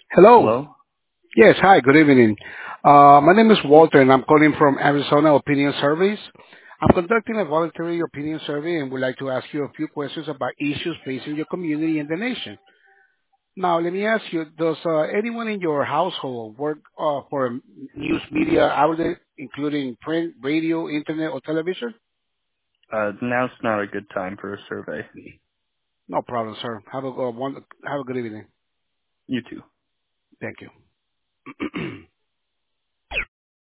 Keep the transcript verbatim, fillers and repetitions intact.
Hello. Hello? Yes, hi, good evening. Uh, my name is Walter and I'm calling from Arizona Opinion Surveys. I'm conducting a voluntary opinion survey and would like to ask you a few questions about issues facing your community and the nation. Now, let me ask you, does uh, anyone in your household work uh, for a news media outlet, including print, radio, internet, or television? Uh, now's not a good time for a survey. No problem, sir. Have a, uh, one, have a good evening. You too. Thank you.